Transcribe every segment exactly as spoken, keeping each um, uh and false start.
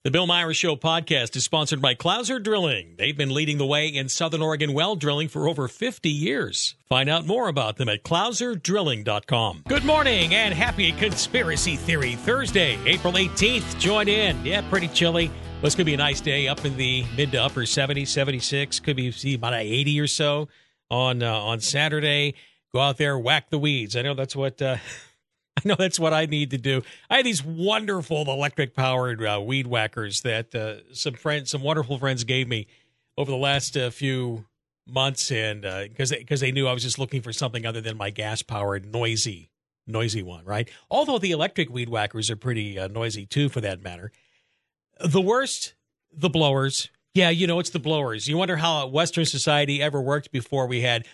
The Bill Myers Show podcast is sponsored by Clouser Drilling. They've been leading the way in Southern Oregon well drilling for over fifty years. Find out more about them at clouser drilling dot com. Good morning and happy Conspiracy Theory Thursday, April eighteenth. Join in. Yeah, pretty chilly. Well, it's going to be a nice day up in the mid to upper seventies, seventy-six. Could be see, about eighty or so on uh, on Saturday. Go out there, whack the weeds. I know that's what... Uh, I know that's what I need to do. I have these wonderful electric-powered uh, weed whackers that uh, some friends, some wonderful friends gave me over the last uh, few months, and because uh, because they, they knew I was just looking for something other than my gas-powered, noisy, noisy one, right? Although the electric weed whackers are pretty uh, noisy too, for that matter. The worst, the blowers. Yeah, you know, it's the blowers. You wonder how Western society ever worked before we had,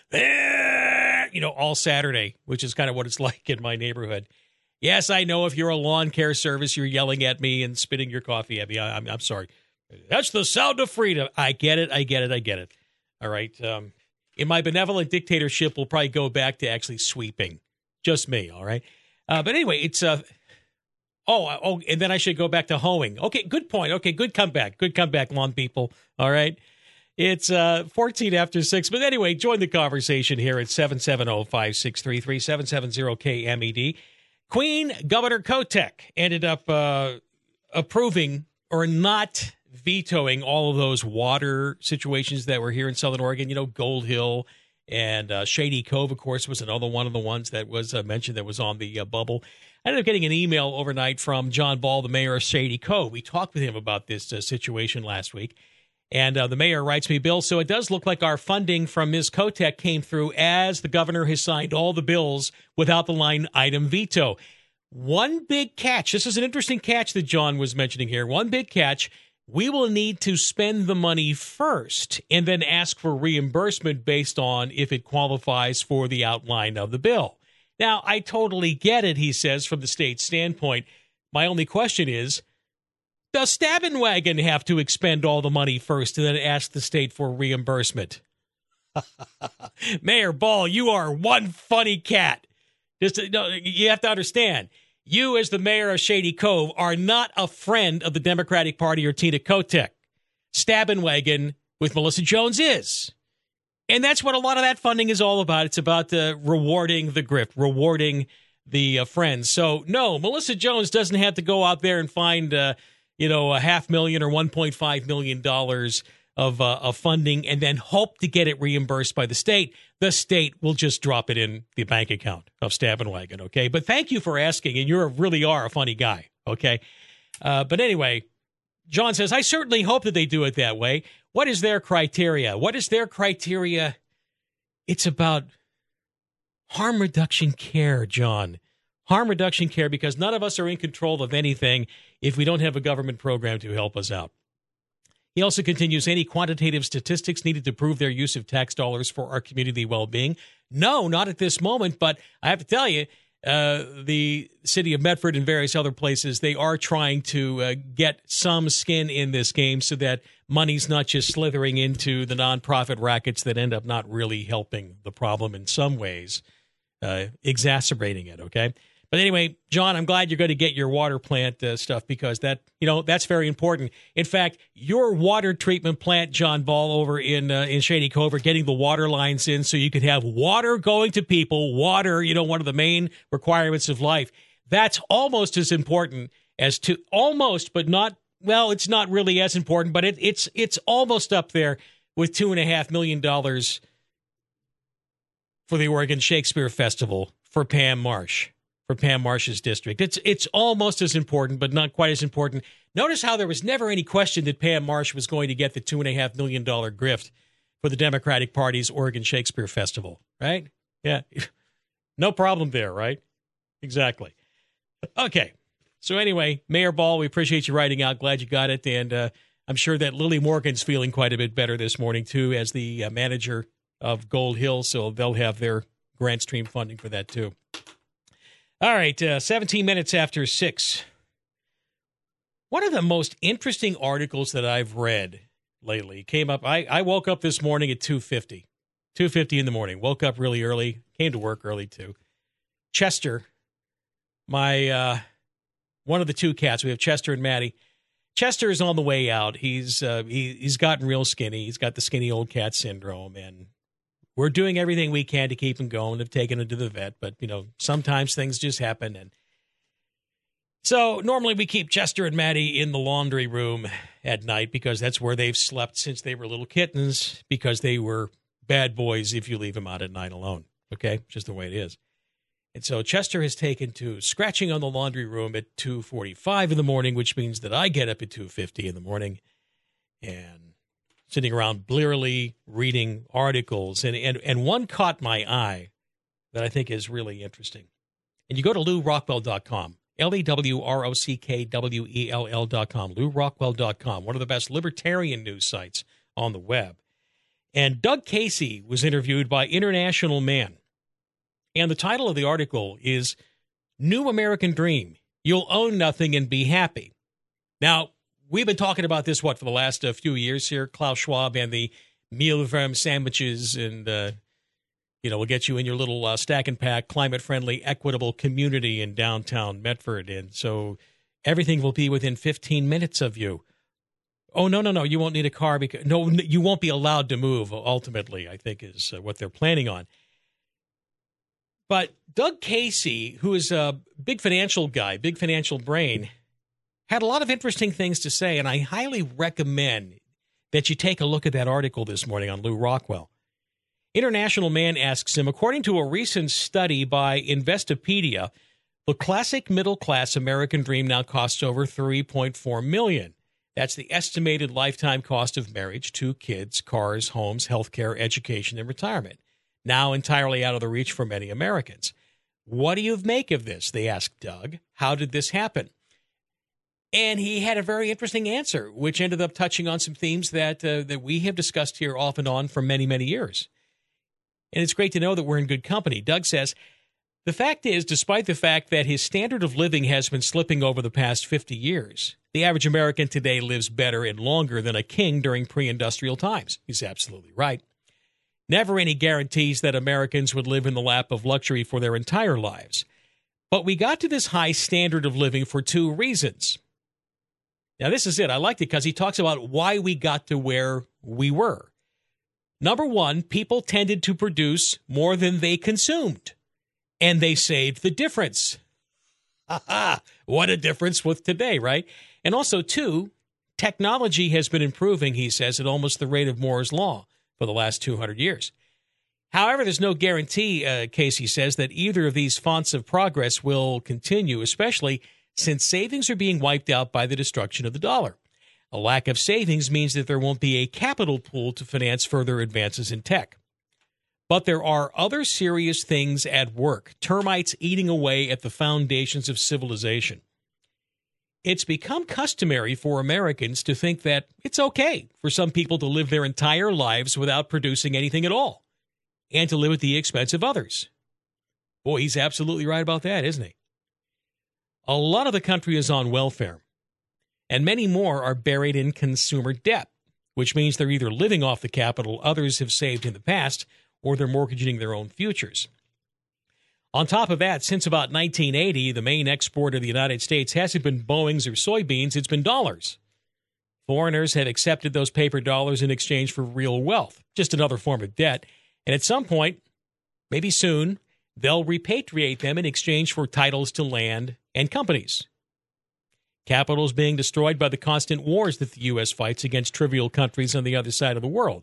you know, all Saturday, which is kind of what it's like in my neighborhood. Yes, I know if you're a lawn care service, you're yelling at me and spitting your coffee at me. I, I'm, I'm sorry. That's the sound of freedom. I get it. I get it. I get it. All right. Um, in my benevolent dictatorship, we'll probably go back to actually sweeping. Just me. All right. Uh, but anyway, it's uh, oh, oh, and then I should go back to hoeing. Okay, good point. Okay, good comeback. Good comeback, lawn people. All right. It's uh, fourteen after six. But anyway, join the conversation here at seven seven zero, five six three three, seven seven zero K M E D. Queen Governor Kotek ended up uh, approving or not vetoing all of those water situations that were here in Southern Oregon. You know, Gold Hill and uh, Shady Cove, of course, was another one of the ones that was uh, mentioned that was on the uh, bubble. I ended up getting an email overnight from John Ball, the mayor of Shady Cove. We talked with him about this uh, situation last week. And uh, the mayor writes me, Bill, so it does look like our funding from Miz Kotek came through as the governor has signed all the bills without the line item veto. One big catch. This is an interesting catch that John was mentioning here. One big catch. We will need to spend the money first and then ask for reimbursement based on if it qualifies for the outline of the bill. Now, I totally get it, he says, from the state standpoint. My only question is, does Stabenwagon have to expend all the money first and then ask the state for reimbursement? Mayor Ball, you are one funny cat. Just no, you have to understand, you as the mayor of Shady Cove are not a friend of the Democratic Party or Tina Kotek. Stabenwagon with Melissa Jones is. And that's what a lot of that funding is all about. It's about uh, rewarding the grift, rewarding the uh, friends. So, no, Melissa Jones doesn't have to go out there and find... Uh, you know, a half million or one point five million dollars of, uh, of funding and then hope to get it reimbursed by the state. The state will just drop it in the bank account of Stabenwagon, okay? But thank you for asking, and you really are a funny guy, okay? Uh, but anyway, John says, I certainly hope that they do it that way. What is their criteria? What is their criteria? It's about harm reduction care, John. Harm reduction care, because none of us are in control of anything if we don't have a government program to help us out. He also continues, any quantitative statistics needed to prove their use of tax dollars for our community well-being? No, not at this moment, but I have to tell you, uh, the city of Medford and various other places, they are trying to uh, get some skin in this game so that money's not just slithering into the nonprofit rackets that end up not really helping the problem in some ways, uh, exacerbating it, okay? But anyway, John, I'm glad you're going to get your water plant uh, stuff because that, you know, that's very important. In fact, your water treatment plant, John Ball, over in uh, in Shady Cove, are getting the water lines in so you could have water going to people. Water, you know, one of the main requirements of life. That's almost as important as to almost, but not. Well, it's not really as important, but it, it's it's almost up there with two and a half million dollars for the Oregon Shakespeare Festival for Pam Marsh. For Pam Marsh's district. It's it's almost as important, but not quite as important. Notice how there was never any question that Pam Marsh was going to get the two and a half million dollar grift for the Democratic Party's Oregon Shakespeare Festival, right? Yeah. No problem there, right? Exactly. Okay. So anyway, Mayor Ball, we appreciate you writing out. Glad you got it. And uh, I'm sure that Lily Morgan's feeling quite a bit better this morning, too, as the uh, manager of Gold Hill. So they'll have their grant stream funding for that, too. All right, uh, seventeen minutes after six. One of the most interesting articles that I've read lately came up. I, I woke up this morning at two fifty. two fifty in the morning. Woke up really early. Came to work early, too. Chester, my uh, one of the two cats. We have Chester and Maddie. Chester is on the way out. He's uh, he, he's gotten real skinny. He's got the skinny old cat syndrome, and we're doing everything we can to keep him going. They've taken him to the vet, but, you know, sometimes things just happen. And so normally we keep Chester and Maddie in the laundry room at night because that's where they've slept since they were little kittens, because they were bad boys if you leave them out at night alone. Okay? Just the way it is. And so Chester has taken to scratching on the laundry room at two forty-five in the morning, which means that I get up at two fifty in the morning and sitting around blearily reading articles. And, and, and one caught my eye that I think is really interesting. And you go to Lew Rockwell dot com, L E W R O C K W E L L dot com, Lew Rockwell dot com, one of the best libertarian news sites on the web. And Doug Casey was interviewed by International Man. And the title of the article is New American Dream. You'll own nothing and be happy. Now, we've been talking about this, what, for the last uh, few years here, Klaus Schwab and the meal firm sandwiches, and, uh, you know, we'll get you in your little uh, stack and pack, climate-friendly, equitable community in downtown Medford. And so everything will be within fifteen minutes of you. Oh, no, no, no, you won't need a car. because No, you won't be allowed to move, ultimately, I think is uh, what they're planning on. But Doug Casey, who is a big financial guy, big financial brain, had a lot of interesting things to say, and I highly recommend that you take a look at that article this morning on Lew Rockwell. International Man asks him, according to a recent study by Investopedia, the classic middle-class American dream now costs over three point four million dollars. That's the estimated lifetime cost of marriage, two kids, cars, homes, health care, education, and retirement. Now entirely out of the reach for many Americans. What do you make of this? They asked Doug. How did this happen? And he had a very interesting answer, which ended up touching on some themes that uh, that we have discussed here off and on for many, many years. And it's great to know that we're in good company. Doug says, the fact is, despite the fact that his standard of living has been slipping over the past fifty years, the average American today lives better and longer than a king during pre-industrial times. He's absolutely right. Never any guarantees that Americans would live in the lap of luxury for their entire lives. But we got to this high standard of living for two reasons. Now, this is it. I liked it because he talks about why we got to where we were. Number one, people tended to produce more than they consumed, and they saved the difference. Ha ha! What a difference with today, right? And also, two, technology has been improving, he says, at almost the rate of Moore's Law for the last two hundred years. However, there's no guarantee, uh, Casey says, that either of these fonts of progress will continue, especially since savings are being wiped out by the destruction of the dollar. A lack of savings means that there won't be a capital pool to finance further advances in tech. But there are other serious things at work, termites eating away at the foundations of civilization. It's become customary for Americans to think that it's okay for some people to live their entire lives without producing anything at all, and to live at the expense of others. Boy, he's absolutely right about that, isn't he? A lot of the country is on welfare, and many more are buried in consumer debt, which means they're either living off the capital others have saved in the past, or they're mortgaging their own futures. On top of that, since about nineteen eighty, the main export of the United States hasn't been Boeings or soybeans, it's been dollars. Foreigners have accepted those paper dollars in exchange for real wealth, just another form of debt. And at some point, maybe soon, they'll repatriate them in exchange for titles to land and companies. Capital is being destroyed by the constant wars that the U S fights against trivial countries on the other side of the world.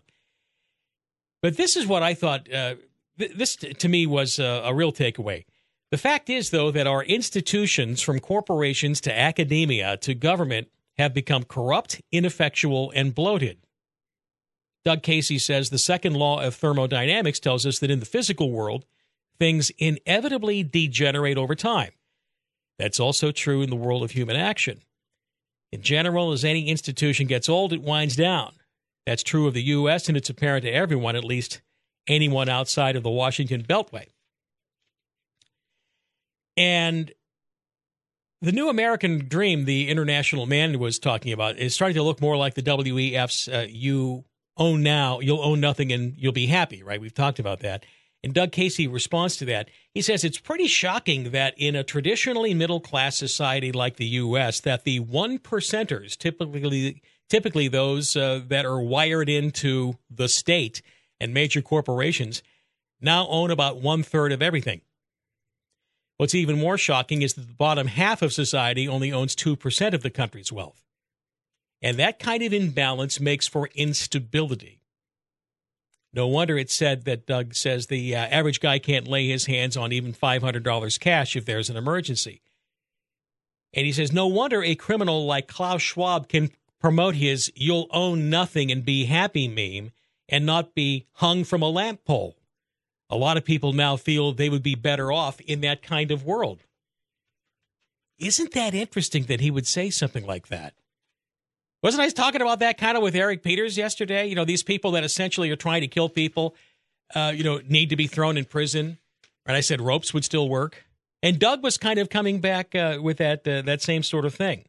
But this is what I thought... Uh, This, to me, was a, a real takeaway. The fact is, though, that our institutions, from corporations to academia to government, have become corrupt, ineffectual, and bloated. Doug Casey says the second law of thermodynamics tells us that in the physical world, things inevitably degenerate over time. That's also true in the world of human action. In general, as any institution gets old, it winds down. That's true of the U S, and it's apparent to everyone, at least anyone outside of the Washington Beltway. And the new American dream, the International Man was talking about, is starting to look more like the W E F's uh, you own now, you'll own nothing and you'll be happy, right? We've talked about that. And Doug Casey responds to that. He says it's pretty shocking that in a traditionally middle-class society like the U S, that the one percenters, typically typically those uh, that are wired into the state and major corporations, now own about one-third of everything. What's even more shocking is that the bottom half of society only owns two percent of the country's wealth. And that kind of imbalance makes for instability. No wonder it's said that Doug says the uh, average guy can't lay his hands on even five hundred dollars cash if there's an emergency. And he says, no wonder a criminal like Klaus Schwab can promote his "you'll own nothing and be happy" meme and not be hung from a lamp pole. A lot of people now feel they would be better off in that kind of world. Isn't that interesting that he would say something like that? Wasn't I talking about that kind of with Eric Peters yesterday? You know, these people that essentially are trying to kill people, uh, you know, need to be thrown in prison. And I said ropes would still work. And Doug was kind of coming back uh, with that uh, that same sort of thing.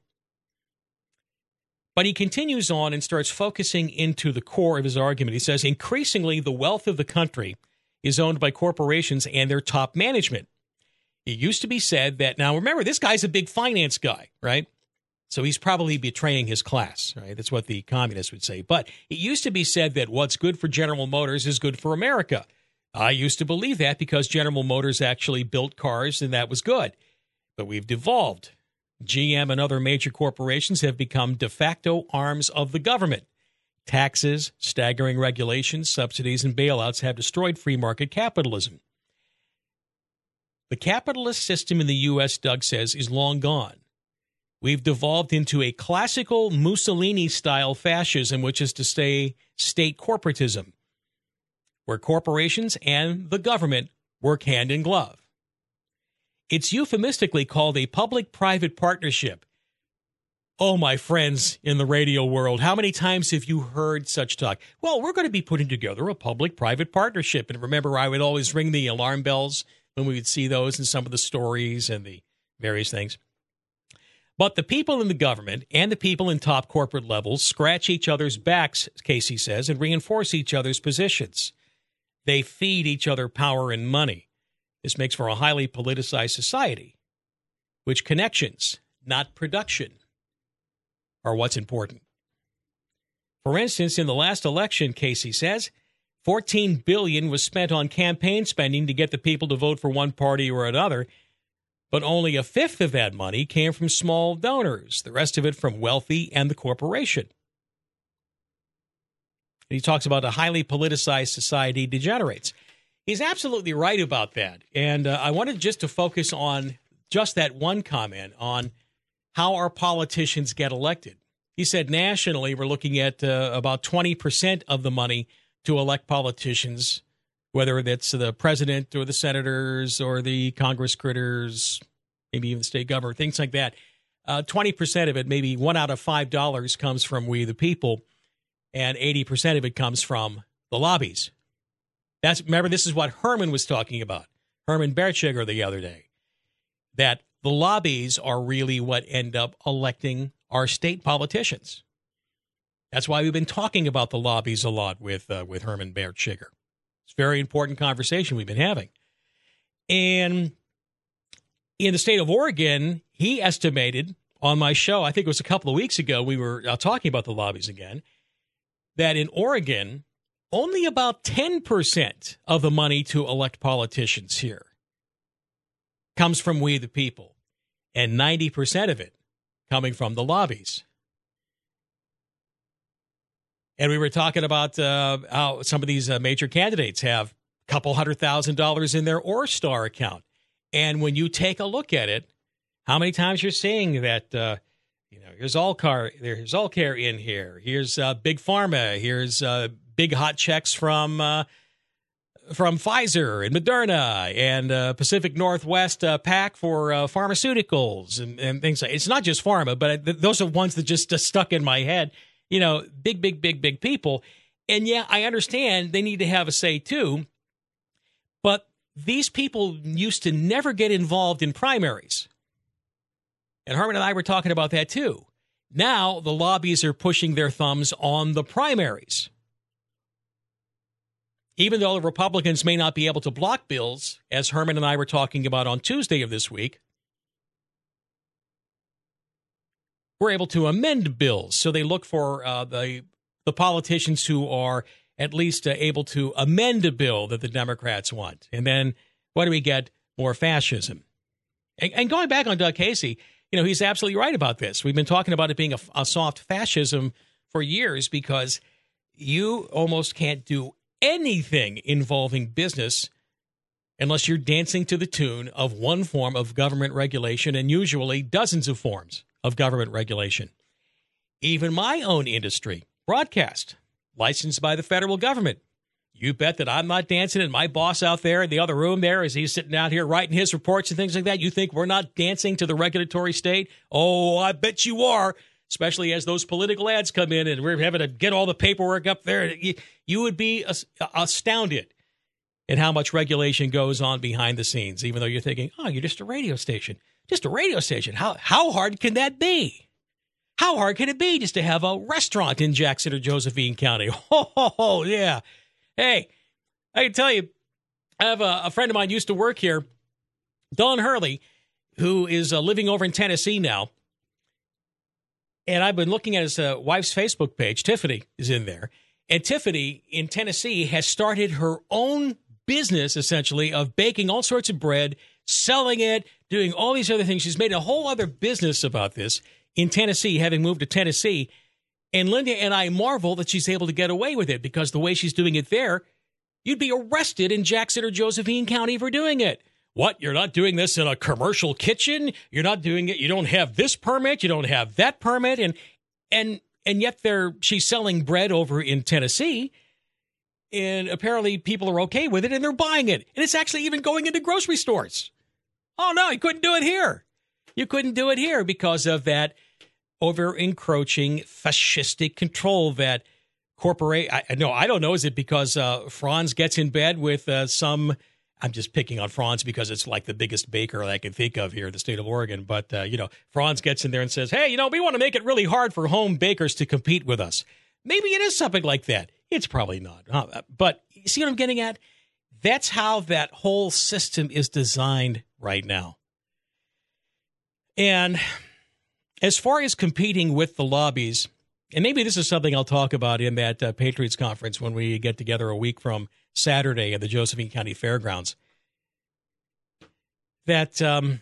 But he continues on and starts focusing into the core of his argument. He says, increasingly, the wealth of the country is owned by corporations and their top management. It used to be said that, now remember, this guy's a big finance guy, right? So he's probably betraying his class, right? That's what the communists would say. But it used to be said that what's good for General Motors is good for America. I used to believe that because General Motors actually built cars and that was good. But we've devolved. G M and other major corporations have become de facto arms of the government. Taxes, staggering regulations, subsidies, and bailouts have destroyed free market capitalism. The capitalist system in the U S, Doug says, is long gone. We've devolved into a classical Mussolini-style fascism, which is to say state corporatism, where corporations and the government work hand in glove. It's euphemistically called a public-private partnership. Oh, my friends in the radio world, how many times have you heard such talk? Well, we're going to be putting together a public-private partnership. And remember, I would always ring the alarm bells when we would see those in some of the stories and the various things. But the people in the government and the people in top corporate levels scratch each other's backs, Casey says, and reinforce each other's positions. They feed each other power and money. This makes for a highly politicized society, which connections, not production, are what's important. For instance, in the last election, Casey says, fourteen billion dollars was spent on campaign spending to get the people to vote for one party or another, but only a fifth of that money came from small donors, the rest of it from wealthy and the corporation. And he talks about a highly politicized society degenerates. He's absolutely right about that. And uh, I wanted just to focus on just that one comment on how our politicians get elected. He said nationally we're looking at uh, about twenty percent of the money to elect politicians, whether that's the president or the senators or the Congress critters, maybe even the state governor, things like that. Uh, twenty percent of it, maybe one out of five dollars comes from we the people, and eighty percent of it comes from the lobbies. That's, remember, this is what Herman was talking about, Herman Bertschiger the other day, that the lobbies are really what end up electing our state politicians. That's why we've been talking about the lobbies a lot with uh, with Herman Bertschiger. It's a very important conversation we've been having. And in the state of Oregon, he estimated on my show, I think it was a couple of weeks ago, we were uh, talking about the lobbies again, that in Oregon, only about ten percent of the money to elect politicians here comes from we the people, and ninety percent of it coming from the lobbies. And we were talking about uh, how some of these uh, major candidates have a couple hundred thousand dollars in their Orstar account. And when you take a look at it, how many times you're seeing that, uh, you know, here's Allcar, there's Allcare in here, here's uh, Big Pharma, here's uh, big hot checks from uh, from Pfizer and Moderna and uh, Pacific Northwest uh, PAC for uh, pharmaceuticals and, and things like. It's not just pharma, but th- those are ones that just uh, stuck in my head. You know, big, big, big, big people. And yeah, I understand they need to have a say too. But these people used to never get involved in primaries. And Herman and I were talking about that too. Now the lobbies are pushing their thumbs on the primaries. even though the Republicans may not be able to block bills, as Herman and I were talking about on Tuesday of this week, we're able to amend bills. So they look for uh, the the politicians who are at least uh, able to amend a bill that the Democrats want. And then what do we get? More fascism. And, and going back on Doug Casey, you know, he's absolutely right about this. We've been talking about it being a, a soft fascism for years because you almost can't do anything involving business unless you're dancing to the tune of one form of government regulation and usually dozens of forms of government regulation. Even my own industry, broadcast, licensed by the federal government. You bet that I'm not dancing, and my boss out there in the other room there, as he's sitting out here writing his reports and things like that, you think we're not dancing to the regulatory state? Oh, I bet you are, especially as those political ads come in and we're having to get all the paperwork up there. You, you would be astounded at how much regulation goes on behind the scenes, even though you're thinking, oh, you're just a radio station. Just a radio station. How how hard can that be? How hard can it be just to have a restaurant in Jackson or Josephine County? Oh, oh, oh yeah. Hey, I can tell you, I have a, a friend of mine used to work here, Don Hurley, who is uh, living over in Tennessee now. And I've been looking at his uh, wife's Facebook page. Tiffany is in there. And Tiffany in Tennessee has started her own business, essentially, of baking all sorts of bread, selling it, doing all these other things. She's made a whole other business about this in Tennessee, having moved to Tennessee. And Linda and I marvel that she's able to get away with it because the way she's doing it there, you'd be arrested in Jackson or Josephine County for doing it. What? You're not doing this in a commercial kitchen? You're not doing it. You don't have this permit. You don't have that permit. And and and yet they're she's selling bread over in Tennessee. And apparently people are okay with it and they're buying it. And it's actually even going into grocery stores. Oh, no, you couldn't do it here. You couldn't do it here because of that over-encroaching fascistic control that corporate. I, no, I don't know. Is it because uh, Franz gets in bed with uh, some? I'm just picking on Franz because it's like the biggest baker that I can think of here in the state of Oregon. But, uh, you know, Franz gets in there and says, hey, you know, we want to make it really hard for home bakers to compete with us. Maybe it is something like that. It's probably not. Uh, but you see what I'm getting at? That's how that whole system is designed right now. And as far as competing with the lobbies, and maybe this is something I'll talk about in that uh, Patriots conference when we get together a week from Saturday at the Josephine County Fairgrounds, that um,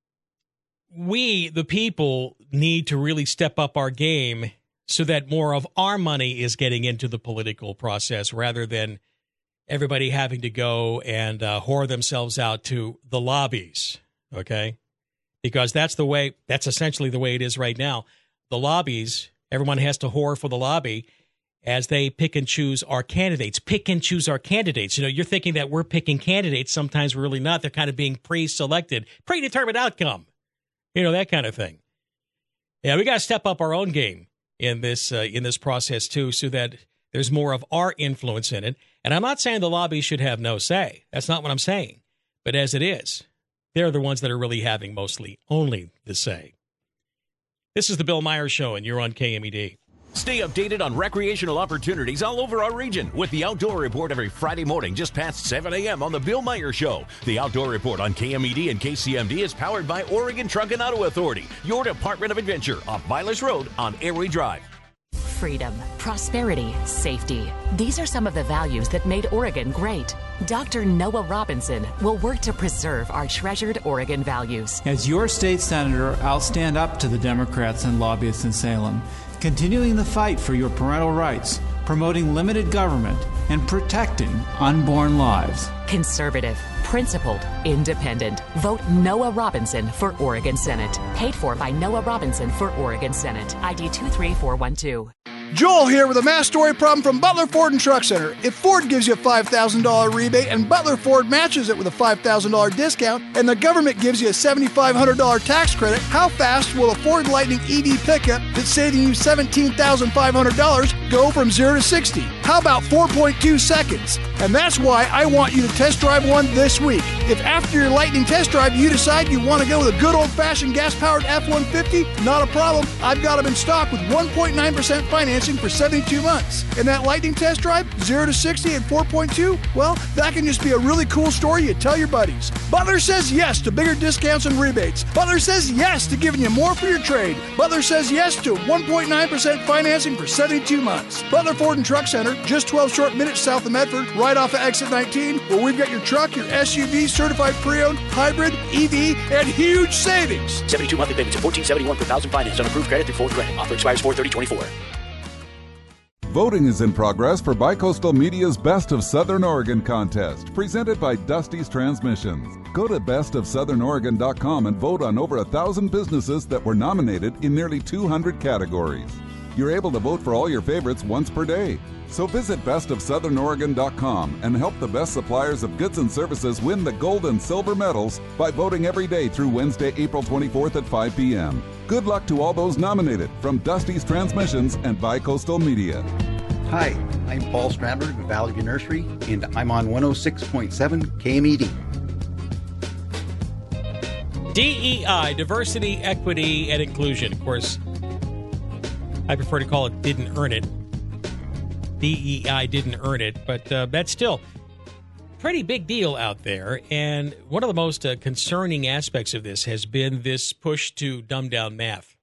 we, the people, need to really step up our game so that more of our money is getting into the political process rather than everybody having to go and uh, whore themselves out to the lobbies, okay? Because that's the way, that's essentially the way it is right now. The lobbies, everyone has to whore for the lobby as they pick and choose our candidates. Pick and choose our candidates. You know, you're thinking that we're picking candidates. Sometimes we're really not. They're kind of being pre-selected, predetermined outcome. You know, that kind of thing. Yeah, we got to step up our own game in this uh, in this process, too, so that there's more of our influence in it. And I'm not saying the lobby should have no say. That's not what I'm saying. But as it is, they're the ones that are really having mostly only the say. This is the Bill Myers Show, and you're on K M E D. Stay updated on recreational opportunities all over our region with the Outdoor Report every Friday morning just past seven a.m. on the Bill Myers Show. The Outdoor Report on K M E D and K C M D is powered by Oregon Truck and Auto Authority, your Department of Adventure off Vilas Road on Airway Drive. Freedom, prosperity, safety. These are some of the values that made Oregon great. Doctor Noah Robinson will work to preserve our treasured Oregon values. As your state senator, I'll stand up to the Democrats and lobbyists in Salem, continuing the fight for your parental rights, promoting limited government, and protecting unborn lives. Conservative, principled, independent. Vote Noah Robinson for Oregon Senate. Paid for by Noah Robinson for Oregon Senate. I D two three four one two. Joel here with a mass story problem from Butler Ford and Truck Center. If Ford gives you a five thousand dollars rebate and Butler Ford matches it with a five thousand dollars discount and the government gives you a seven thousand five hundred dollars tax credit, how fast will a Ford Lightning E V pickup that's saving you seventeen thousand five hundred dollars go from zero to sixty? How about four point two seconds? And that's why I want you to test drive one this week. If after your Lightning test drive you decide you want to go with a good old-fashioned gas-powered F one fifty, not a problem. I've got them in stock with one point nine percent finance financing for seventy-two months. And that Lightning test drive, zero to sixty at four point two, well, that can just be a really cool story you tell your buddies. Butler says yes to bigger discounts and rebates. Butler says yes to giving you more for your trade. Butler says yes to one point nine percent financing for seventy-two months. Butler Ford and Truck Center, just twelve short minutes south of Medford, right off of exit nineteen, where we've got your truck, your S U V, certified pre-owned, hybrid, E V, and huge savings. seventy-two monthly payments of fourteen seventy-one per thousand finance on approved credit through Ford Credit. Offer expires four thirty twenty-four. Voting is in progress for Bicoastal Media's Best of Southern Oregon contest, presented by Dusty's Transmissions. Go to best of southern oregon dot com and vote on over a thousand businesses that were nominated in nearly two hundred categories. You're able to vote for all your favorites once per day. So visit best of southern oregon dot com and help the best suppliers of goods and services win the gold and silver medals by voting every day through Wednesday, April twenty-fourth at five p.m. Good luck to all those nominated from Dusty's Transmissions and Bicoastal Media. Hi, I'm Paul Stradler of Valley View Nursery, and I'm on one oh six point seven K M E D. D E I, diversity, equity, and inclusion. Of course, I prefer to call it didn't earn it. D E I didn't earn it, but uh, that's still a pretty big deal out there. And one of the most uh, concerning aspects of this has been this push to dumb down math.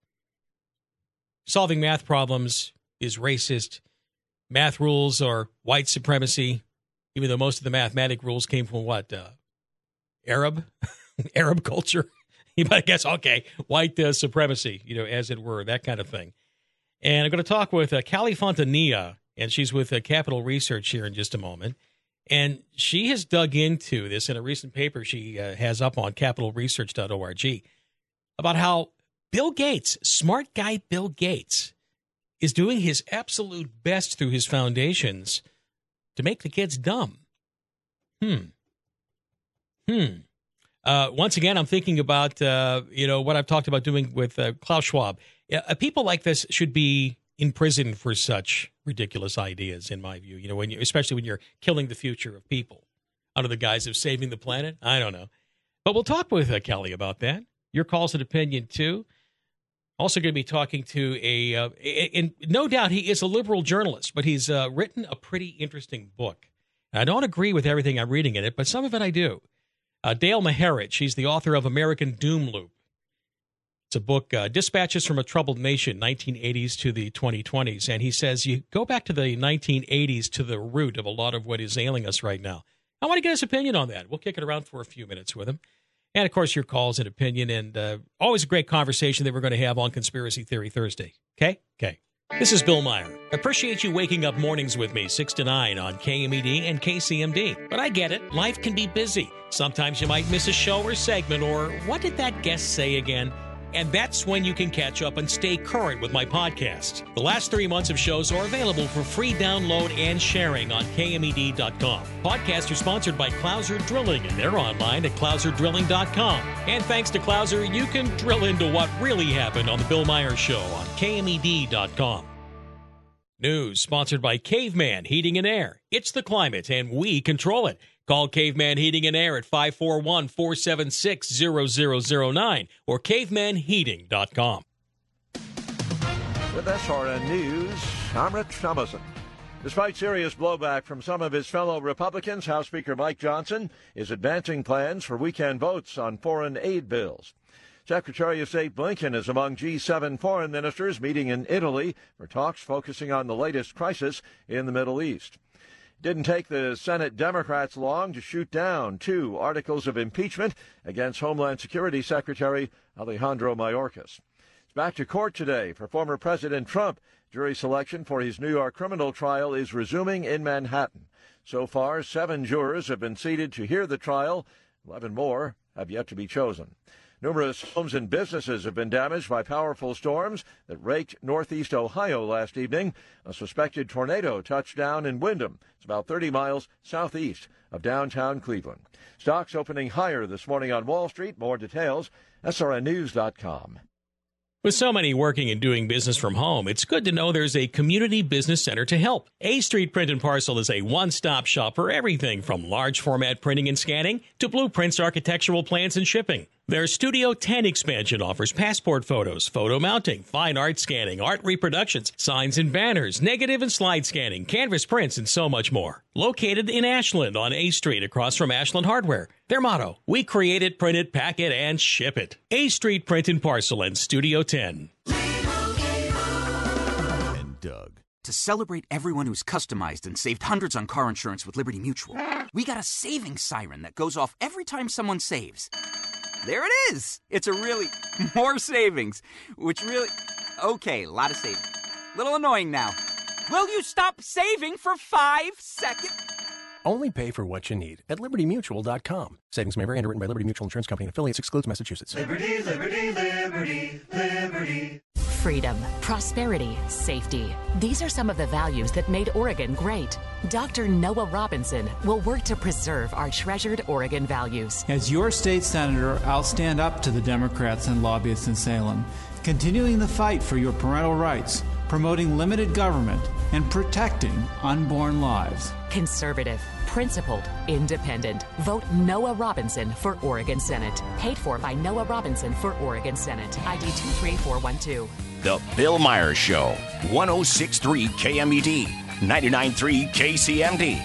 Solving math problems is racist. Math rules are white supremacy, even though most of the mathematic rules came from what? Uh, Arab? Arab culture? You might guess, okay, white uh, supremacy, you know, as it were, that kind of thing. And I'm going to talk with uh, Callie Fontanilla, and she's with uh, Capital Research here in just a moment. And she has dug into this in a recent paper she uh, has up on capital research dot org about how Bill Gates, smart guy Bill Gates, is doing his absolute best through his foundations to make the kids dumb. Hmm. Hmm. Uh, once again, I'm thinking about, uh, you know, what I've talked about doing with uh, Klaus Schwab. Uh, people like this should be in prison for such ridiculous ideas, in my view. You know, when you, especially when you're killing the future of people under the guise of saving the planet. I don't know. But we'll talk with uh, Kelly about that. Your calls and opinion, too. Also going to be talking to a, uh, and no doubt he is a liberal journalist, but he's uh, written a pretty interesting book. I don't agree with everything I'm reading in it, but some of it I do. Uh, Dale Maharidge, he's the author of American Doom Loop. It's a book, uh, Dispatches from a Troubled Nation, nineteen eighties to the twenty twenties. And he says you go back to the nineteen eighties to the root of a lot of what is ailing us right now. I want to get his opinion on that. We'll kick it around for a few minutes with him. And, of course, your calls and opinion, and uh, always a great conversation that we're going to have on Conspiracy Theory Thursday. Okay? Okay. This is Bill Meyer. Appreciate you waking up mornings with me, six to nine on K M E D and K C M D. But I get it. Life can be busy. Sometimes you might miss a show or segment, or what did that guest say again? And that's when you can catch up and stay current with my podcast. The last three months of shows are available for free download and sharing on K M E D dot com. Podcasts are sponsored by Clouser Drilling, and they're online at clouser drilling dot com. And thanks to Clouser, you can drill into what really happened on The Bill Meyer Show on K M E D dot com. News sponsored by Caveman Heating and Air. It's the climate, and we control it. Call Caveman Heating and Air at five four one, four seven six, zero zero zero nine or caveman heating dot com. With S R N News, I'm Rich Thomason. Despite serious blowback from some of his fellow Republicans, House Speaker Mike Johnson is advancing plans for weekend votes on foreign aid bills. Secretary of State Blinken is among G seven foreign ministers meeting in Italy for talks focusing on the latest crisis in the Middle East. Didn't take the Senate Democrats long to shoot down two articles of impeachment against Homeland Security Secretary Alejandro Mayorkas. It's back to court today for former President Trump. Jury selection for his New York criminal trial is resuming in Manhattan. So far, seven jurors have been seated to hear the trial. Eleven more have yet to be chosen. Numerous homes and businesses have been damaged by powerful storms that raked northeast Ohio last evening. A suspected tornado touched down in Windham. It's about thirty miles southeast of downtown Cleveland. Stocks opening higher this morning on Wall Street. More details, S R N news dot com. With so many working and doing business from home, it's good to know there's a community business center to help. A Street Print and Parcel is a one-stop shop for everything from large format printing and scanning to blueprints, architectural plans, and shipping. Their Studio ten expansion offers passport photos, photo mounting, fine art scanning, art reproductions, signs and banners, negative and slide scanning, canvas prints, and so much more. Located in Ashland on A Street across from Ashland Hardware. Their motto, we create it, print it, pack it, and ship it. A Street Print and Parcel and Studio ten. And Doug. To celebrate everyone who's customized and saved hundreds on car insurance with Liberty Mutual, we got a savings siren that goes off every time someone saves. There it is! It's a really... more savings, which really... Okay, a lot of savings. Little annoying now. Will you stop saving for five seconds? Only pay for what you need at Liberty Mutual dot com. Savings may vary. Underwritten by Liberty Mutual Insurance Company and affiliates. Excludes Massachusetts. Liberty, liberty, liberty, liberty. Freedom, prosperity, safety. These are some of the values that made Oregon great. Doctor Noah Robinson will work to preserve our treasured Oregon values. As your state senator, I'll stand up to the Democrats and lobbyists in Salem, continuing the fight for your parental rights, promoting limited government, and protecting unborn lives. Conservative, principled, independent. Vote Noah Robinson for Oregon Senate. Paid for by Noah Robinson for Oregon Senate. I D two three four one two. The Bill Myers Show. one oh six point three K M E D. ninety-nine point three K C M D.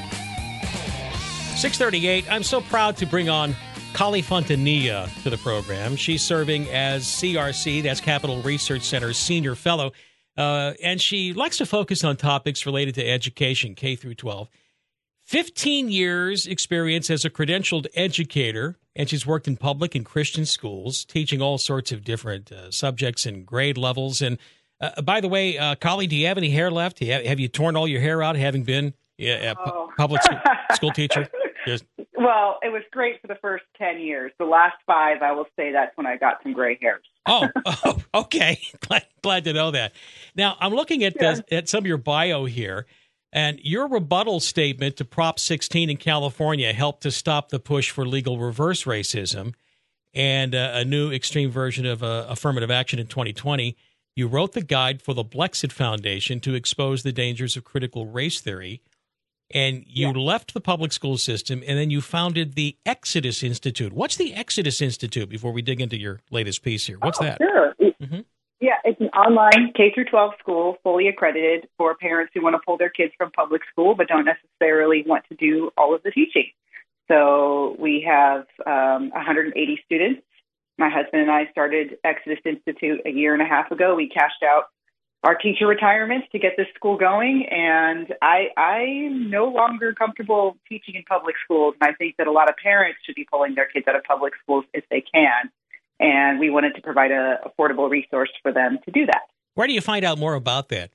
six thirty-eight. I'm so proud to bring on Kali Fontanilla to the program. She's serving as C R C, that's Capital Research Center's Senior Fellow. Uh, and she likes to focus on topics related to education, K through twelve. fifteen years experience as a credentialed educator, and she's worked in public and Christian schools, teaching all sorts of different uh, subjects and grade levels. And uh, by the way, uh, Kali, do you have any hair left? Do you have, have you torn all your hair out, having been yeah, a pu- Oh. public school, school teacher? Just... Well, it was great for the first ten years. The last five, I will say that's when I got some gray hairs. oh, oh, okay. Glad, glad to know that. Now, I'm looking at, Yeah. the, at some of your bio here, and your rebuttal statement to Prop sixteen in California helped to stop the push for legal reverse racism and uh, a new extreme version of uh, affirmative action in twenty twenty. You wrote the guide for the Blexit Foundation to expose the dangers of critical race theory, and you yeah. left the public school system, and then you founded the Exodus Institute. What's the Exodus Institute, before we dig into your latest piece here? What's oh, that? Sure. Mm-hmm. Yeah, it's an online K through twelve school, fully accredited for parents who want to pull their kids from public school but don't necessarily want to do all of the teaching. So we have um, one hundred eighty students. My husband and I started Exodus Institute a year and a half ago. We cashed out our teacher retirements to get this school going, and I, I'm no longer comfortable teaching in public schools, and I think that a lot of parents should be pulling their kids out of public schools if they can. And we wanted to provide an affordable resource for them to do that. Where do you find out more about that?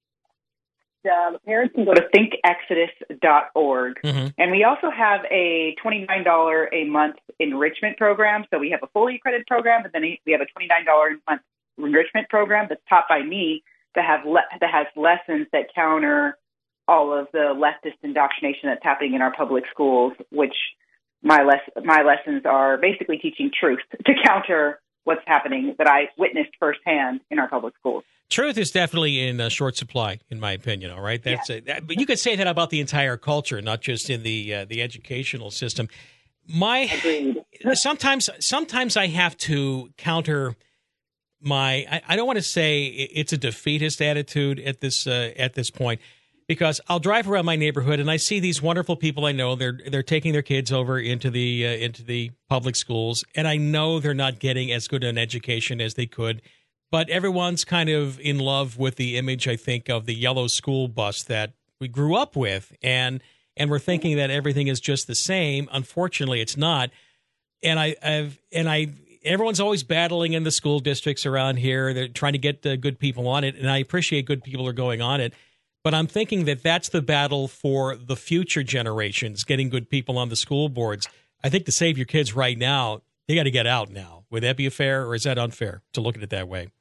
The parents can go to think exodus dot org. Mm-hmm. And we also have a twenty-nine dollars a month enrichment program. So we have a fully accredited program, but then we have a twenty-nine dollars a month enrichment program that's taught by me that have le- that has lessons that counter all of the leftist indoctrination that's happening in our public schools, which My les- my lessons are basically teaching truth to counter what's happening that I witnessed firsthand in our public schools. Truth is definitely in uh, short supply, in my opinion. All right, that's yeah. a, that, but you could say that about the entire culture, not just in the uh, the educational system. My Agreed. sometimes sometimes I have to counter my. I, I don't want to say it's a defeatist attitude at this uh, at this point, because I'll drive around my neighborhood and I see these wonderful people I know. They're they're taking their kids over into the uh, into the public schools, and I know they're not getting as good an education as they could. But everyone's kind of in love with the image, I think, of the yellow school bus that we grew up with, and and we're thinking that everything is just the same. Unfortunately, it's not. And I I've and I everyone's always battling in the school districts around here. They're trying to get uh, good people on it, and I appreciate good people are going on it. But I'm thinking that that's the battle for the future generations, getting good people on the school boards. I think to save your kids right now, they got to get out now. Would that be fair, or is that unfair to look at it that way?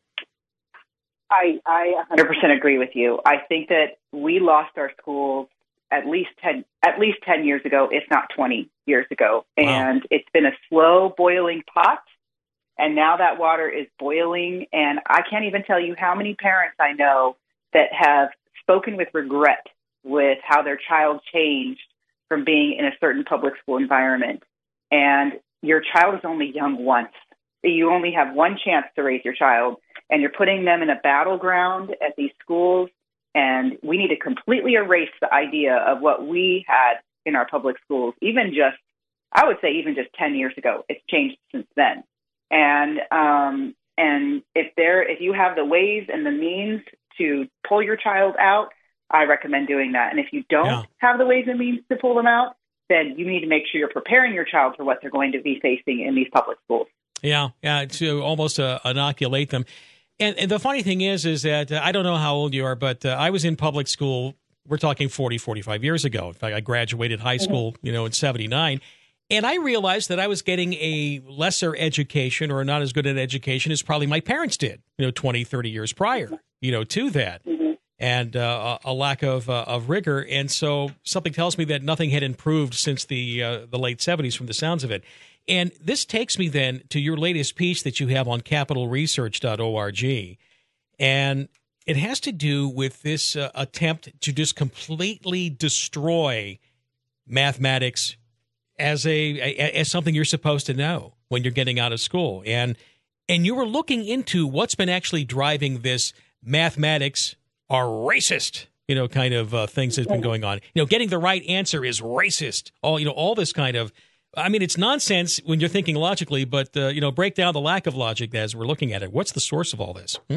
I, I one hundred percent agree with you. I think that we lost our schools at least ten, at least ten years ago, if not twenty years ago. Wow. And it's been a slow boiling pot. And now that water is boiling. And I can't even tell you how many parents I know that have spoken with regret with how their child changed from being in a certain public school environment. And your child is only young once. You only have one chance to raise your child, and you're putting them in a battleground at these schools. And we need to completely erase the idea of what we had in our public schools, even just, I would say even just ten years ago. It's changed since then. And um, and if there, if you have the ways and the means to pull your child out, I recommend doing that. And if you don't yeah. have the ways and means to pull them out, then you need to make sure you're preparing your child for what they're going to be facing in these public schools. Yeah, yeah, to almost uh, inoculate them. And, and the funny thing is, is that uh, I don't know how old you are, but uh, I was in public school. We're talking forty, forty-five years ago. In fact, I graduated high school, you know, in seventy-nine. And I realized that I was getting a lesser education or not as good an education as probably my parents did, you know, twenty, thirty years prior, you know, to that. Mm-hmm. And uh, a lack of uh, of rigor. And so something tells me that nothing had improved since the uh, the late seventies from the sounds of it. And this takes me then to your latest piece that you have on capital research dot org. And it has to do with this uh, attempt to just completely destroy mathematics as a, a as something you're supposed to know when you're getting out of school. And and you were looking into what's been actually driving this mathematics are racist, you know, kind of uh, things that's been going on. You know, getting the right answer is racist. All, you know, all this kind of, I mean, it's nonsense when you're thinking logically, but, uh, you know, break down the lack of logic as we're looking at it. What's the source of all this? Hmm?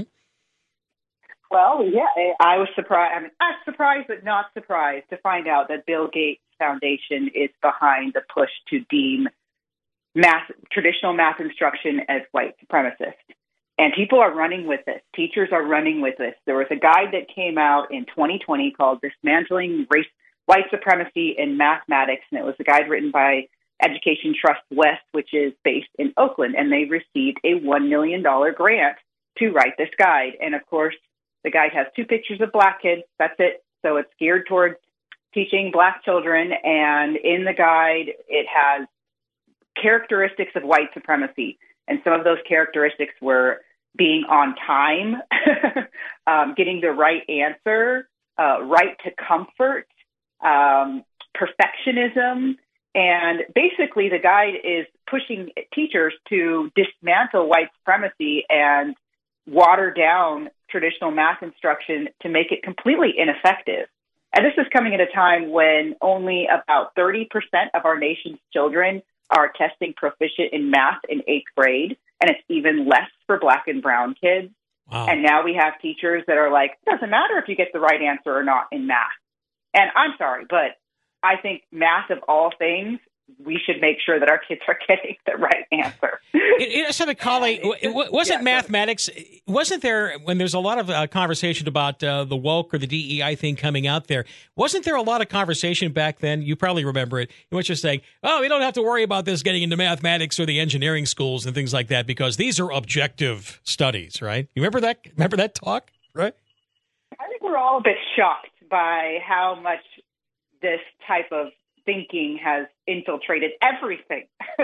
Well, yeah, I was surprised. I mean, I'm surprised, but not surprised to find out that Bill Gates Foundation is behind the push to deem math, traditional math instruction as white supremacist. And people are running with this. Teachers are running with this. There was a guide that came out in twenty twenty called Dismantling Race, White Supremacy in Mathematics, and it was a guide written by Education Trust West, which is based in Oakland, and they received a one million dollars grant to write this guide. And, of course, the guide has two pictures of black kids. That's it. So it's geared towards teaching black children, and in the guide, it has characteristics of white supremacy. And some of those characteristics were being on time, um, getting the right answer, uh, right to comfort, um, perfectionism. And basically the guide is pushing teachers to dismantle white supremacy and water down traditional math instruction to make it completely ineffective. And this is coming at a time when only about thirty percent of our nation's children are testing proficient in math in eighth grade, and it's even less for black and brown kids. Wow. And now we have teachers that are like, it doesn't matter if you get the right answer or not in math. And I'm sorry, but I think math of all things, we should make sure that our kids are getting the right answer. You know, so, Macaulay, wasn't yeah, mathematics, wasn't there, when there's a lot of uh, conversation about uh, the woke or the D E I thing coming out there, wasn't there a lot of conversation back then? You probably remember it, in which you're saying, oh, we don't have to worry about this getting into mathematics or the engineering schools and things like that because these are objective studies, right? You remember that? Remember that talk, right? I think we're all a bit shocked by how much this type of thinking has infiltrated everything.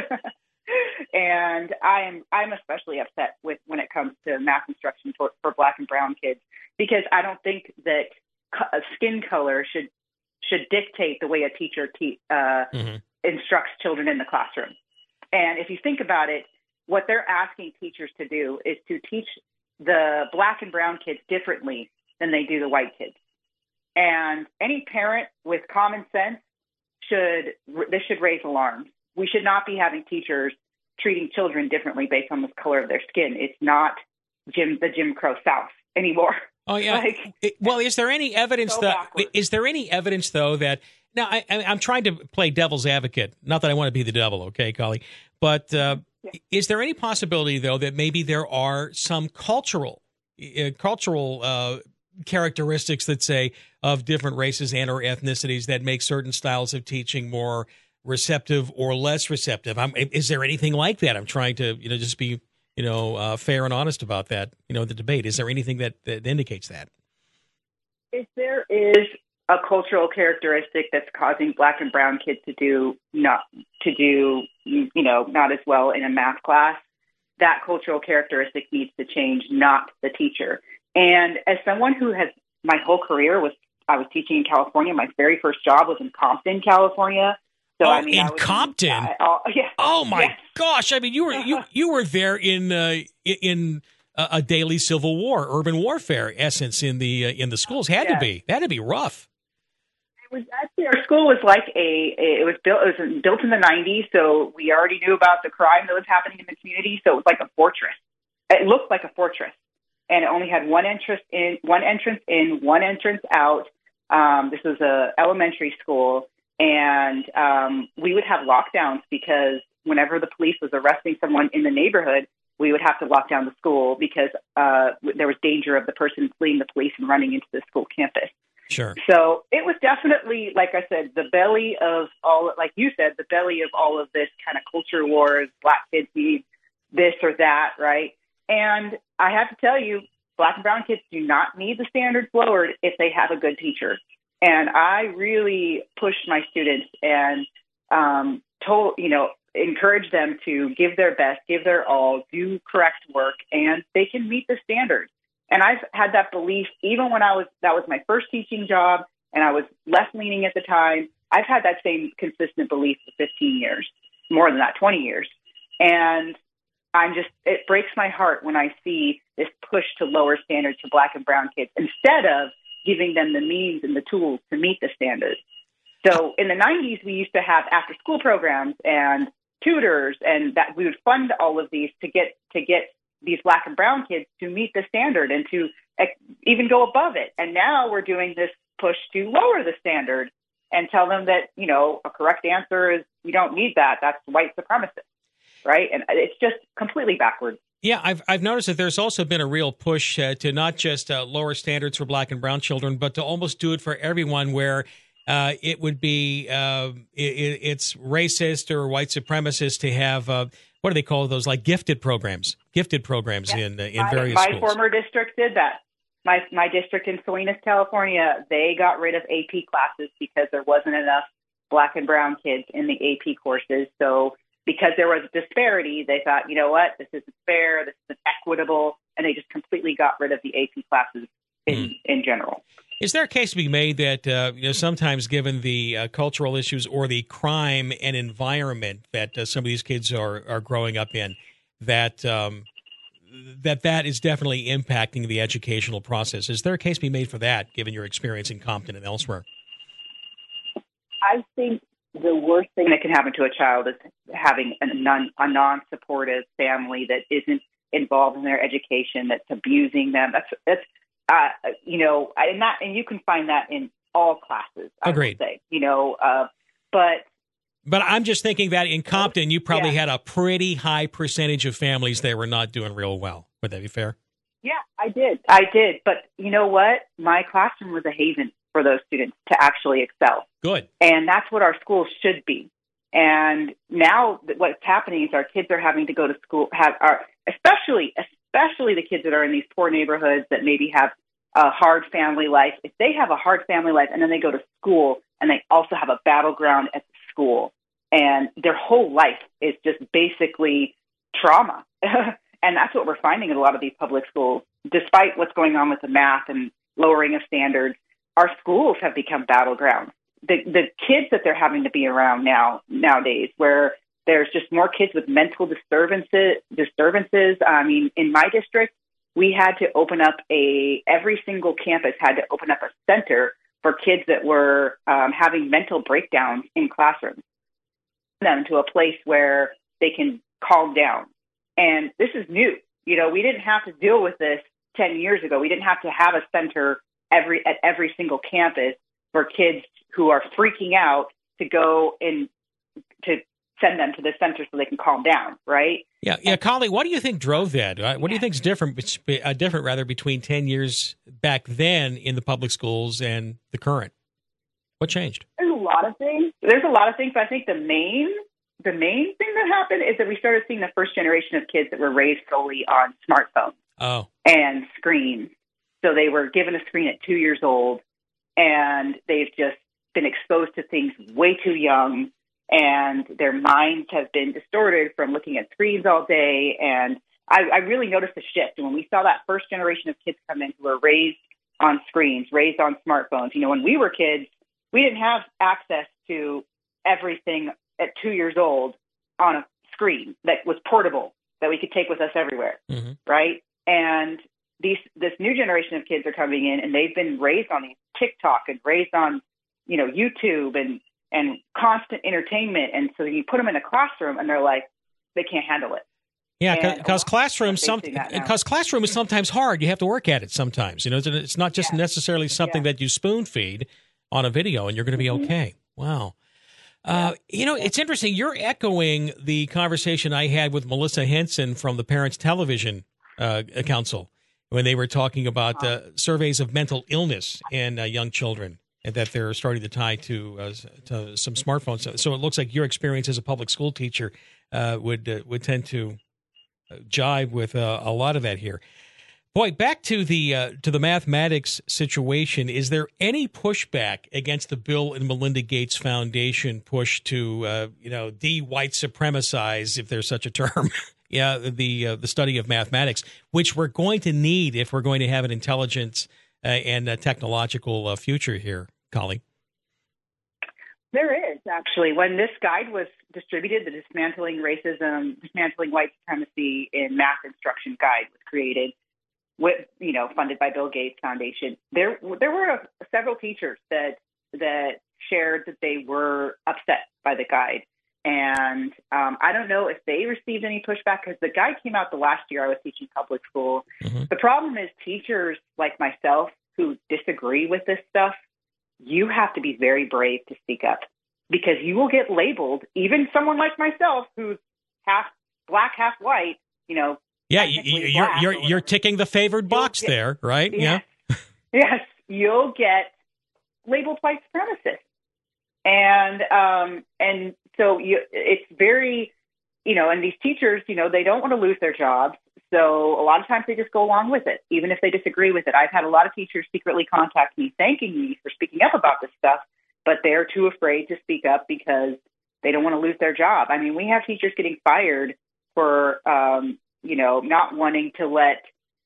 And I am I'm especially upset with when it comes to math instruction for, for black and brown kids, because I don't think that co- skin color should should dictate the way a teacher te- uh, mm-hmm. instructs children in the classroom. And if you think about it, what they're asking teachers to do is to teach the black and brown kids differently than they do the white kids. And any parent with common sense should this should raise alarms. We should not be having teachers treating children differently based on the color of their skin. It's not Jim the Jim Crow South anymore. Oh yeah. Like, it, well, is there any evidence so that backwards. is there any evidence though that now I, I'm trying to play devil's advocate. Not that I want to be the devil, okay, Collie, but uh, yeah. is there any possibility though that maybe there are some cultural uh, cultural uh, characteristics that say of different races and or ethnicities that make certain styles of teaching more receptive or less receptive? I'm, is there anything like that? I'm trying to, you know, just be, you know, uh, fair and honest about that, you know, the debate. Is there anything that, that indicates that? If there is a cultural characteristic that's causing black and brown kids to do not to do, you know, not as well in a math class, that cultural characteristic needs to change, not the teacher. And as someone who has my whole career was, I was teaching in California. My very first job was in Compton, California. So oh, I mean, in I was Compton. In, I, oh, yeah. Oh my yes. gosh! I mean, you were you you were there in uh, in a, a daily civil war, urban warfare essence in the uh, in the schools. Had yes. to be. That had to be rough. It was actually our school was like a. It was built. It was built in the nineties, so we already knew about the crime that was happening in the community. So it was like a fortress. It looked like a fortress, and it only had one entrance in, one entrance in, one entrance out. Um, this was a elementary school. And um, we would have lockdowns because whenever the police was arresting someone in the neighborhood, we would have to lock down the school because uh, there was danger of the person fleeing the police and running into the school campus. Sure. So it was definitely, like I said, the belly of all, like you said, the belly of all of this kind of culture wars, black kids need this or that, right? And I have to tell you, black and brown kids do not need the standards lowered if they have a good teacher. And I really pushed my students and um, told, you know, encourage them to give their best, give their all, do correct work, and they can meet the standards. And I've had that belief even when I was, that was my first teaching job, and I was left leaning at the time. I've had that same consistent belief for fifteen years, more than that, twenty years. And I'm just, it breaks my heart when I see this push to lower standards for black and brown kids instead of giving them the means and the tools to meet the standards. So in the nineties, we used to have after school programs and tutors, and that we would fund all of these to get to get these black and brown kids to meet the standard and to even go above it. And now we're doing this push to lower the standard and tell them that, you know, a correct answer is we don't need that. That's white supremacist, right? And it's just completely backwards. Yeah, I've I've noticed that there's also been a real push uh, to not just uh, lower standards for black and brown children, but to almost do it for everyone, where uh, it would be uh, it, it's racist or white supremacist to have uh, what do they call those, like gifted programs, gifted programs yeah. in uh, in my, various my schools. My former district did that. My my district in Salinas, California, they got rid of A P classes because there wasn't enough black and brown kids in the A P courses. So because there was a disparity, they thought, you know what, this isn't fair, this isn't equitable, and they just completely got rid of the A P classes in, mm. in general. Is there a case to be made that, uh, you know, sometimes given the uh, cultural issues or the crime and environment that uh, some of these kids are, are growing up in, that um, that that is definitely impacting the educational process? Is there a case to be made for that, given your experience in Compton and elsewhere? I think the worst thing that can happen to a child is having a, non, a non-supportive family that isn't involved in their education, that's abusing them. That's that's uh, you know, and that, and you can find that in all classes. I Agreed. Would say, you know, uh, but but I'm just thinking that in Compton, you probably yeah. had a pretty high percentage of families that were not doing real well. Would that be fair? Yeah, I did. I did. But you know what? My classroom was a haven for those students to actually excel. Good. And that's what our schools should be. And now what's happening is our kids are having to go to school, have are especially especially the kids that are in these poor neighborhoods that maybe have a hard family life. If they have a hard family life and then they go to school and they also have a battleground at the school, and their whole life is just basically trauma. And that's what we're finding in a lot of these public schools. Despite what's going on with the math and lowering of standards, our schools have become battlegrounds. The the kids that they're having to be around now nowadays, where there's just more kids with mental disturbances. Disturbances. I mean, in my district, we had to open up a every single campus had to open up a center for kids that were um, having mental breakdowns in classrooms, them to a place where they can calm down. And this is new. You know, we didn't have to deal with this ten years ago. We didn't have to have a center every at every single campus for kids who are freaking out to go and to send them to the center so they can calm down, right? Yeah, yeah, Collie, what do you think drove that? What do you think is different, uh, different rather, between ten years back then in the public schools and the current? What changed? There's a lot of things. There's a lot of things, but I think the main the main thing that happened is that we started seeing the first generation of kids that were raised solely on smartphones oh. and screens. So they were given a screen at two years old, and they've just been exposed to things way too young, and their minds have been distorted from looking at screens all day. And I, I really noticed a shift. And when we saw that first generation of kids come in who were raised on screens, raised on smartphones, you know, when we were kids, we didn't have access to everything at two years old on a screen that was portable, that we could take with us everywhere, mm-hmm. right? And these this new generation of kids are coming in, and they've been raised on these TikTok and raised on, you know, YouTube and and constant entertainment. And so you put them in a classroom, and they're like, they can't handle it. Yeah, because classroom, some, because classroom is sometimes hard. You have to work at it sometimes. You know, it's not just yeah. necessarily something yeah. that you spoon feed on a video, and you're going to be mm-hmm. okay. Wow. Uh, you know, it's interesting. You're echoing the conversation I had with Melissa Henson from the Parents Television uh, Council when they were talking about uh, surveys of mental illness in uh, young children, and that they're starting to tie to, uh, to some smartphones. So it looks like your experience as a public school teacher uh, would uh, would tend to jive with uh, a lot of that here. Boy, back to the uh, to the mathematics situation. Is there any pushback against the Bill and Melinda Gates Foundation push to uh, you know de-white supremacize, if there's such a term, yeah, the uh, the study of mathematics, which we're going to need if we're going to have an intelligent uh, and uh, technological uh, future here, Colleen? There is, actually. When this guide was distributed, the Dismantling Racism, Dismantling White Supremacy in Math Instruction Guide was created, with, you know, funded by Bill Gates Foundation. There there were several teachers that that shared that they were upset by the guide. And um, I don't know if they received any pushback, because the guide came out the last year I was teaching public school. Mm-hmm. The problem is teachers like myself who disagree with this stuff, you have to be very brave to speak up, because you will get labeled, even someone like myself who's half black, half white, you know. Yeah, you're you're you're, you're ticking the favored box get, there, right? Yes, yeah. Yes, you'll get labeled white supremacist. And um and so you, it's very, you know, and these teachers, you know, they don't want to lose their jobs. So a lot of times they just go along with it, even if they disagree with it. I've had a lot of teachers secretly contact me thanking me for speaking up about this stuff, but they're too afraid to speak up because they don't want to lose their job. I mean, we have teachers getting fired for, um, you know, not wanting to let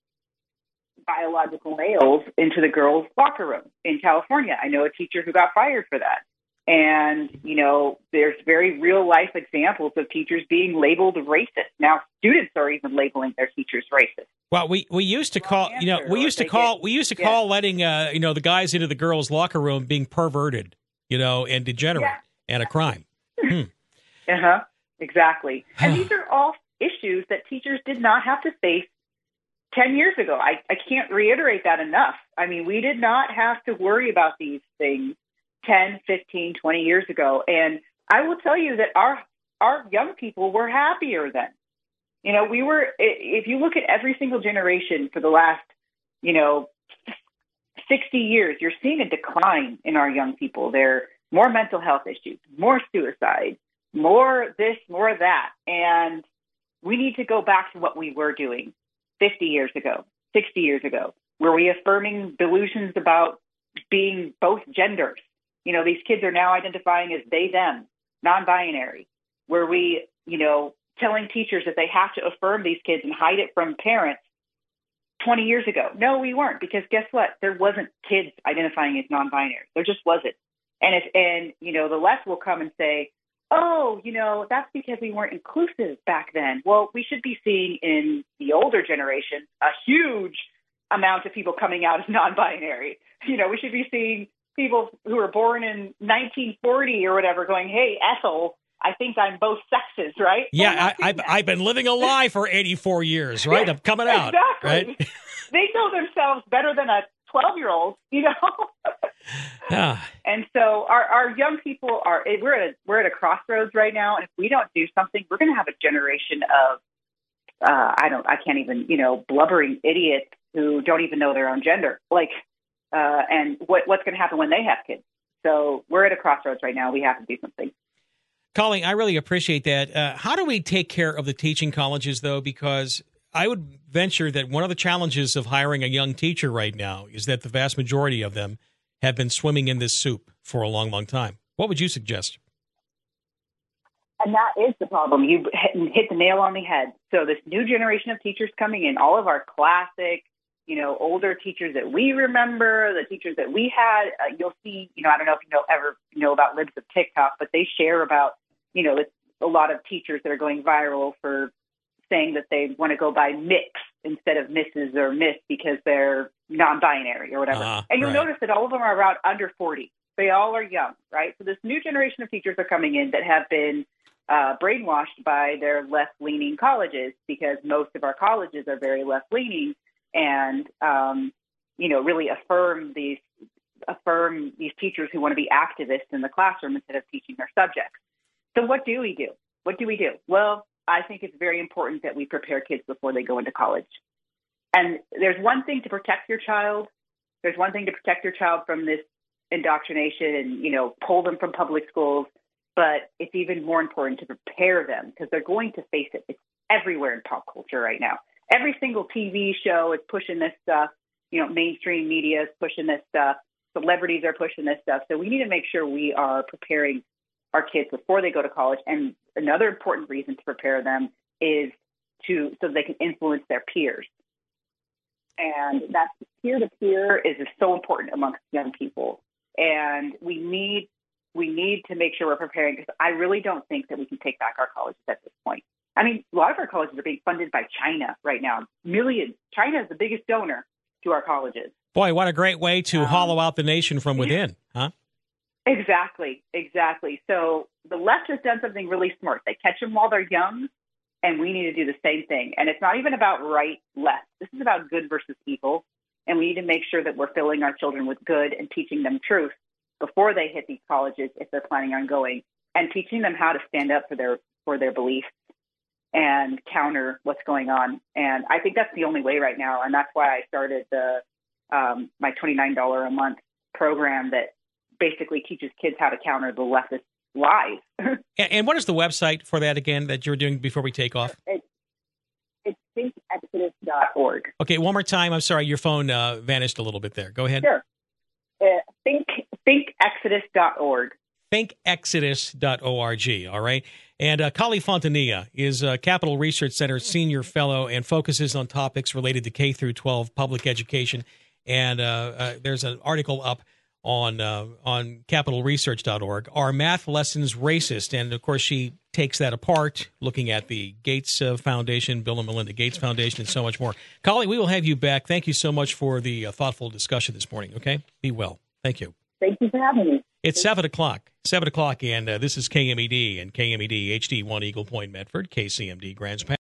biological males into the girls' locker room in California. I know a teacher who got fired for that. And, you know, there's very real life examples of teachers being labeled racist. Now, students are even labeling their teachers racist. Well, we, we used to call, you know, we used to call, we used to call yeah. letting, uh, you know, the guys into the girls' locker room being perverted, you know, and degenerate yeah. and a crime. Hmm. Uh-huh. Exactly. And these are all issues that teachers did not have to face ten years ago. I, I can't reiterate that enough. I mean, we did not have to worry about these things ten, fifteen, twenty years ago. And I will tell you that our our young people were happier then. You know, we were, if you look at every single generation for the last, you know, sixty years, you're seeing a decline in our young people. There are more mental health issues, more suicide, more this, more that. And we need to go back to what we were doing fifty years ago, sixty years ago. Were we affirming delusions about being both genders? You know, these kids are now identifying as they, them, non-binary. Were we, you know, telling teachers that they have to affirm these kids and hide it from parents twenty years ago? No, we weren't, because guess what? There wasn't kids identifying as non-binary. There just wasn't. And if, and, you know, the left will come and say, oh, you know, that's because we weren't inclusive back then. Well, we should be seeing in the older generation a huge amount of people coming out as non-binary. You know, we should be seeing people who were born in nineteen forty or whatever going, hey, Ethel, I think I'm both sexes, right? Yeah, I, I've, I've been living a lie for eighty-four years, right? I'm coming out. Exactly. Right? They know themselves better than a twelve-year-old, you know? Yeah. And so our, our young people are, we're at, a, we're at a crossroads right now. And if we don't do something, we're going to have a generation of, uh, I don't, I can't even, you know, blubbering idiots who don't even know their own gender. Like, uh, and what, what's going to happen when they have kids? So we're at a crossroads right now. We have to do something. Colleen, I really appreciate that. Uh, how do we take care of the teaching colleges, though? Because I would venture that one of the challenges of hiring a young teacher right now is that the vast majority of them have been swimming in this soup for a long, long time. What would you suggest? And that is the problem. You hit the nail on the head. So this new generation of teachers coming in, all of our classic, you know, older teachers that we remember, the teachers that we had. Uh, you'll see, you know, I don't know if you know ever know about Libs of TikTok, but they share about, you know, it's a lot of teachers that are going viral for saying that they want to go by Mix instead of Missus or Miss because they're non-binary or whatever. Uh, and you'll right. notice that all of them are around under forty. They all are young, right? So this new generation of teachers are coming in that have been uh, brainwashed by their left-leaning colleges, because most of our colleges are very left-leaning and, um, you know, really affirm these affirm these teachers who want to be activists in the classroom instead of teaching their subjects. So what do we do? What do we do? Well, I think it's very important that we prepare kids before they go into college. And there's one thing to protect your child. There's one thing to protect your child from this indoctrination and, you know, pull them from public schools. But it's even more important to prepare them, because they're going to face it. It's everywhere in pop culture right now. Every single T V show is pushing this stuff. You know, mainstream media is pushing this stuff. Celebrities are pushing this stuff. So we need to make sure we are preparing our kids before they go to college. And another important reason to prepare them is to so they can influence their peers. And that peer-to-peer is so important amongst young people. And we need we need to make sure we're preparing, because I really don't think that we can take back our colleges at this point. I mean, a lot of our colleges are being funded by China right now. Millions. China is the biggest donor to our colleges. Boy, what a great way to um, hollow out the nation from within, huh? Exactly, exactly. So the left has done something really smart. They catch them while they're young, and we need to do the same thing. And it's not even about right, left. This is about good versus evil, and we need to make sure that we're filling our children with good and teaching them truth before they hit these colleges, if they're planning on going, and teaching them how to stand up for their for their beliefs and counter what's going on. And I think that's the only way right now, and that's why I started the um, my twenty-nine dollars a month program that basically teaches kids how to counter the leftist lies. And what is the website for that again that you're doing before we take off? It's, it's think exodus dot org. Okay, one more time. I'm sorry, your phone uh, vanished a little bit there. Go ahead. Sure. Uh, think think exodus dot org. think exodus dot org, all right? And uh, Kali Fontanilla is a Capital Research Center Senior Fellow and focuses on topics related to K through twelve public education. And uh, uh, there's an article up on uh, on capital research dot org. Are math lessons racist? And, of course, she takes that apart, looking at the Gates uh, Foundation, Bill and Melinda Gates Foundation, and so much more. Kali, we will have you back. Thank you so much for the uh, thoughtful discussion this morning, okay? Be well. Thank you. Thank you for having me. It's seven o'clock. seven o'clock, and uh, this is K M E D and K M E D H D one Eagle Point, Medford, K C M D Grants Pass.